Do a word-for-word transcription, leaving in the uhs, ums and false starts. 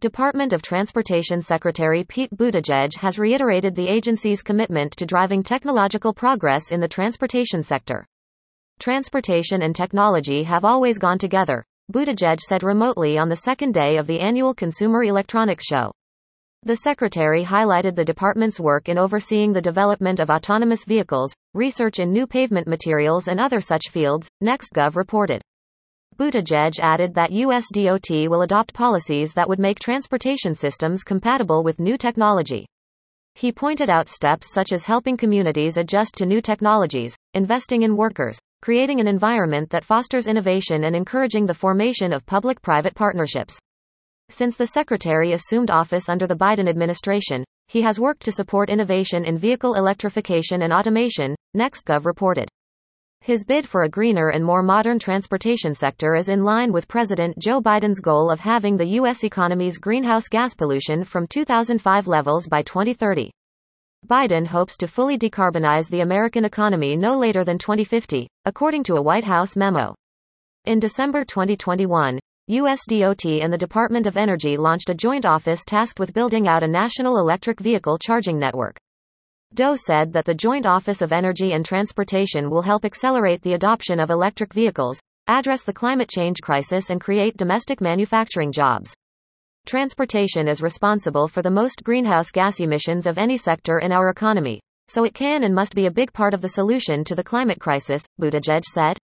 Department of Transportation Secretary Pete Buttigieg has reiterated the agency's commitment to driving technological progress in the transportation sector. Transportation and technology have always gone together, Buttigieg said remotely on the second day of the annual Consumer Electronics Show. The secretary highlighted the department's work in overseeing the development of autonomous vehicles, research in new pavement materials and other such fields, NextGov reported. Buttigieg added that U S D O T will adopt policies that would make transportation systems compatible with new technology. He pointed out steps such as helping communities adjust to new technologies, investing in workers, creating an environment that fosters innovation and encouraging the formation of public-private partnerships. Since the secretary assumed office under the Biden administration, he has worked to support innovation in vehicle electrification and automation, NextGov reported. His bid for a greener and more modern transportation sector is in line with President Joe Biden's goal of having the U S economy's greenhouse gas pollution from two thousand five levels by twenty thirty. Biden hopes to fully decarbonize the American economy no later than twenty fifty, according to a White House memo. In December twenty twenty-one, U S D O T and the Department of Energy launched a joint office tasked with building out a national electric vehicle charging network. D O said that the Joint Office of Energy and Transportation will help accelerate the adoption of electric vehicles, address the climate change crisis and create domestic manufacturing jobs. Transportation is responsible for the most greenhouse gas emissions of any sector in our economy, so it can and must be a big part of the solution to the climate crisis, Buttigieg said.